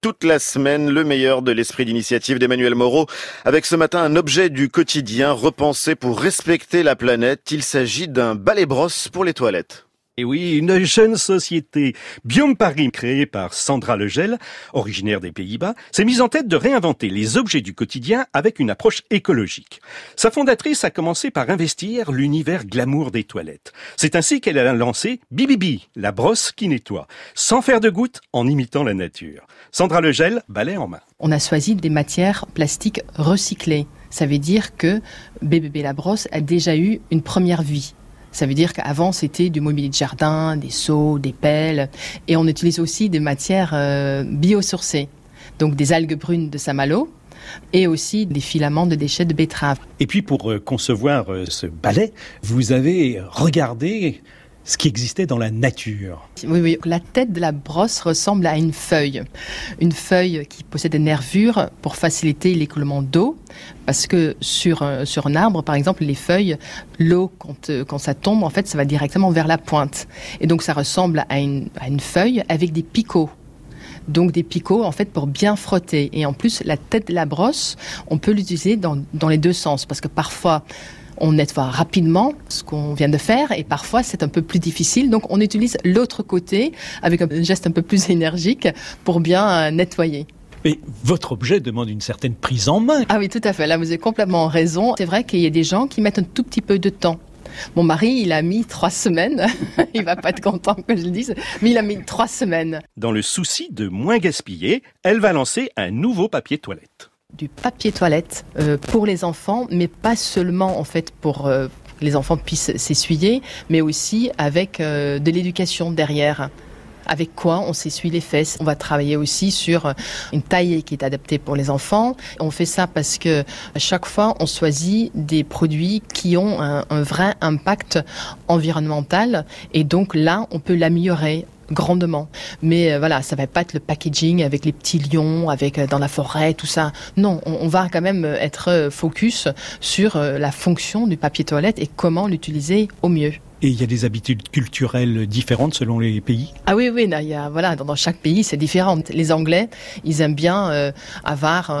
Toute la semaine, le meilleur de l'esprit d'initiative d'Emmanuel Moreau, avec ce matin un objet du quotidien repensé pour respecter la planète. Il s'agit d'un balai-brosse pour les toilettes. Et oui, une jeune société, Biome Paris, créée par Sandra Legel, originaire des Pays-Bas, s'est mise en tête de réinventer les objets du quotidien avec une approche écologique. Sa fondatrice a commencé par investir l'univers glamour des toilettes. C'est ainsi qu'elle a lancé Bibibi, la brosse qui nettoie, sans faire de gouttes, en imitant la nature. Sandra Legel, balai en main. On a choisi des matières plastiques recyclées. Ça veut dire que BBB la brosse a déjà eu une première vie. Ça veut dire qu'avant, c'était du mobilier de jardin, des seaux, des pelles. Et on utilise aussi des matières biosourcées. Donc des algues brunes de Saint-Malo et aussi des filaments de déchets de betterave. Et puis pour concevoir ce balai, vous avez regardé ce qui existait dans la nature. Oui. La tête de la brosse ressemble à une feuille. Une feuille qui possède des nervures pour faciliter l'écoulement d'eau. Parce que sur un arbre, par exemple, les feuilles, l'eau, quand ça tombe, en fait, ça va directement vers la pointe. Et donc, ça ressemble à une feuille avec des picots. Donc des picots en fait pour bien frotter. Et en plus, la tête de la brosse, on peut l'utiliser dans les deux sens. Parce que parfois, on nettoie rapidement ce qu'on vient de faire et parfois c'est un peu plus difficile. Donc on utilise l'autre côté avec un geste un peu plus énergique pour bien nettoyer. Mais votre objet demande une certaine prise en main. Ah oui, tout à fait. Là, vous avez complètement raison. C'est vrai qu'il y a des gens qui mettent un tout petit peu de temps. Mon mari, il a mis 3 semaines. Il va pas être content que je le dise, mais il a mis 3 semaines. Dans le souci de moins gaspiller, elle va lancer un nouveau papier toilette. Du papier toilette pour les enfants, mais pas seulement en fait pour les enfants puissent s'essuyer, mais aussi avec de l'éducation derrière. Avec quoi on s'essuie les fesses. On va travailler aussi sur une taille qui est adaptée pour les enfants. On fait ça parce que à chaque fois, on choisit des produits qui ont un vrai impact environnemental. Et donc là, on peut l'améliorer grandement. Mais voilà, ça va pas être le packaging avec les petits lions, avec dans la forêt, tout ça. Non, on va quand même être focus sur la fonction du papier toilette et comment l'utiliser au mieux. Et il y a des habitudes culturelles différentes selon les pays? Ah oui, là, dans chaque pays, c'est différent. Les Anglais, ils aiment bien avoir,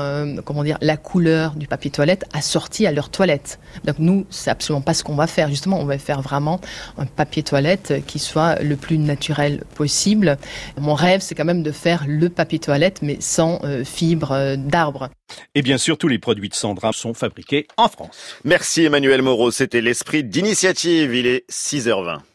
la couleur du papier toilette assortie à leur toilette. Donc nous, c'est absolument pas ce qu'on va faire. Justement, on va faire vraiment un papier toilette qui soit le plus naturel possible. Mon rêve, c'est quand même de faire le papier toilette, mais sans fibres d'arbre. Et bien sûr, tous les produits de Sandra sont fabriqués en France. Merci Emmanuel Moreau, c'était l'esprit d'initiative. Il est 6h20.